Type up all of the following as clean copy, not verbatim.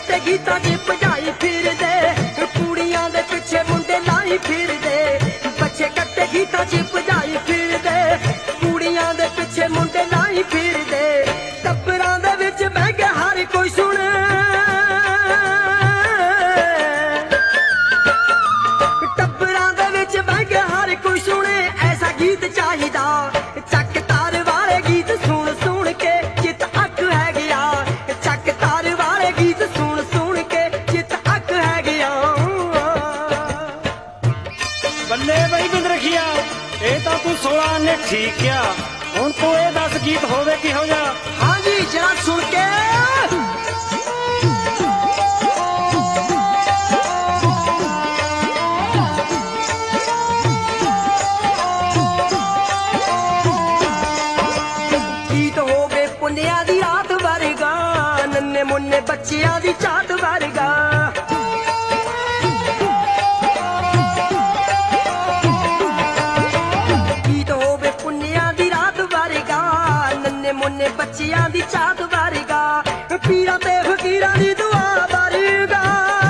कट्टे गीतां च भजाई फिरदे कुड़ियां दे पिछे मुंडे लाई फिरदे बच्चे कट्टे गीतां च भजाई फिरदे कुड़ियां दे पिछे मुंडे लाई फिरदे टब्बरां दे विच बह के हर कोई सुने टब्बरां दे विच बह के हर कोई सुने ऐसा गीत चाहिदा चक तार वाले गीत सुन सुन के चित अक है गया चक तार वाले गीत सुन सुन के चित अक है गया बल्ले बई बिंदरखिया ये तो तू 16 ने ठीक किया हुण तू ये 10 गीत होवे किहो जा हाँ जी जरा सुन के गीत हो गए पुन्निया दी रात वर्गा नन्ने मुन्ने बच्चियां दी चाट वर्गा गीत हो गए पुन्निया दी रात वर्गा नन्ने मुन्ने बच्चियां दी चाट वर्गा पीरा ते फकीरां दी दुआ वर्गा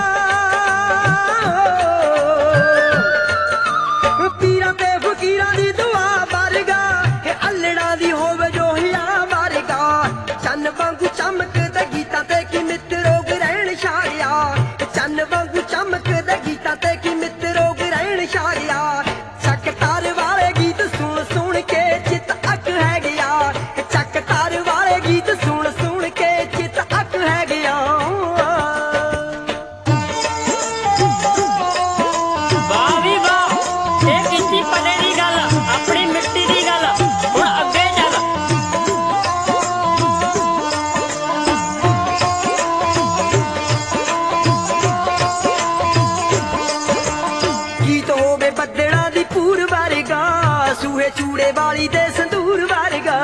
पीरा ते फकीरां दी दुआ वर्गा अल्लड़ा दी होवे जो हिया वर्गा चन्न वांगू चमकदे गीतां ते की मित्रो ग्रहण छाया चन्न वांगू चमकदे गीतां ते की मित्रो ग्रहण छाया चक तार वाले गीत सुन सुन के चित अक है गया चक तार वाले गीत सुन सुन के चित अक है गया वाह भी वाह ये किसी पले दी गल अपनी मिट्टी दी गल हुण अगे चल गीत होवे बदड़ा दी पूर वर्गा सूहे चूड़े वाली दे संदूर वर्गा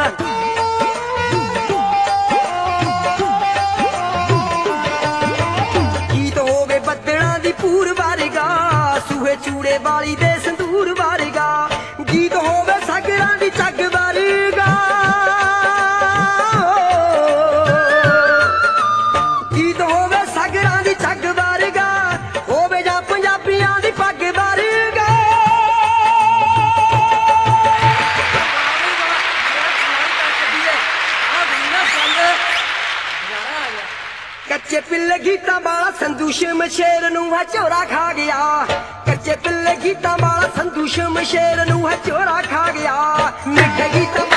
गीत होवे बदड़ा दी पूर वर्गा सूहे चूड़े वाली दे संदूर वर्गा गीत होवे सगरां दी चग वर्गा गीत होवे सगरां दी चग वर्गा होवे जां पंजाबियां दी पग वर्गा कच्चे पिल्ले गीतां वाला संधू शमशेर नूं है चोरा खा गया कच्चे पिल्ले गीतां वाला संधू शमशेर नूं है चोरा खा गया मिठे गीतां